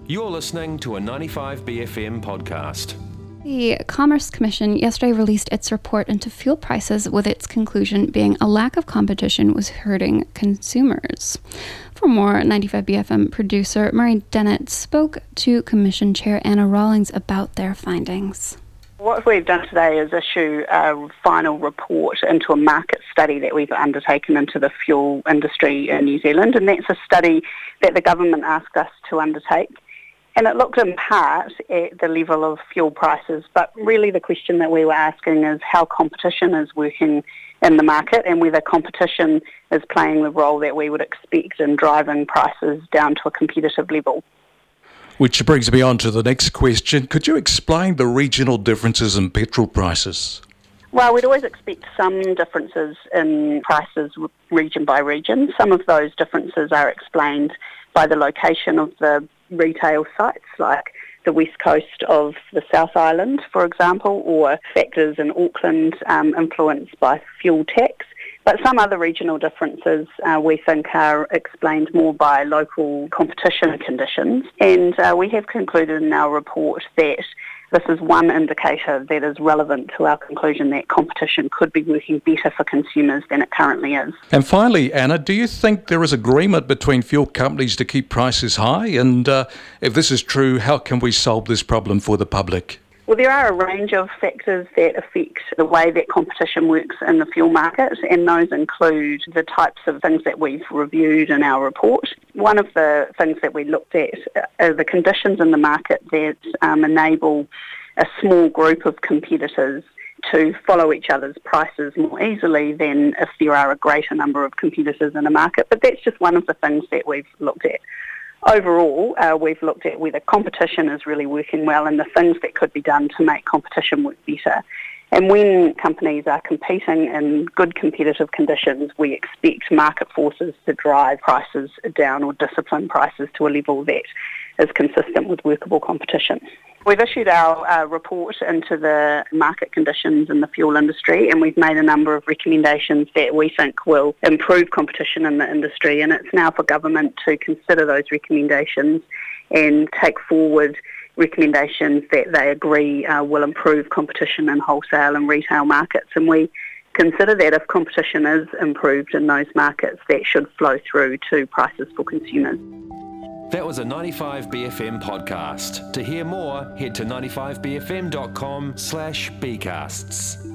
You're listening to a 95BFM podcast. The Commerce Commission yesterday released its report into fuel prices, with its conclusion being a lack of competition was hurting consumers. For more, 95BFM producer Murray Dennett spoke to Commission Chair Anna Rawlings about their findings. What we've done today is issue a final report into a market study that we've undertaken into the fuel industry in New Zealand, and that's a study that the government asked us to undertake. And it looked in part at the level of fuel prices, but really the question that we were asking is how competition is working in the market and whether competition is playing the role that we would expect in driving prices down to a competitive level. Which brings me on to the next question. Could you explain the regional differences in petrol prices? Well, we'd always expect some differences in prices region by region. Some of those differences are explained by the location of the retail sites, like the west coast of the South Island, for example, or factors in Auckland influenced by fuel tax. But some other regional differences we think are explained more by local competition conditions. And we have concluded in our report that this is one indicator that is relevant to our conclusion that competition could be working better for consumers than it currently is. And finally, Anna, do you think there is agreement between fuel companies to keep prices high? And if this is true, how can we solve this problem for the public? Well, there are a range of factors that affect the way that competition works in the fuel market, and those include the types of things that we've reviewed in our report. One of the things that we looked at are the conditions in the market that enable a small group of competitors to follow each other's prices more easily than if there are a greater number of competitors in a market. But that's just one of the things that we've looked at. Overall, we've looked at whether competition is really working well and the things that could be done to make competition work better. And when companies are competing in good competitive conditions, we expect market forces to drive prices down or discipline prices to a level that is consistent with workable competition. We've issued our report into the market conditions in the fuel industry, and we've made a number of recommendations that we think will improve competition in the industry, and it's now for government to consider those recommendations and take forward recommendations that they agree will improve competition in wholesale and retail markets. And we consider that if competition is improved in those markets, that should flow through to prices for consumers. That was a 95BFM podcast. To hear more, head to 95bfm.com/bcasts.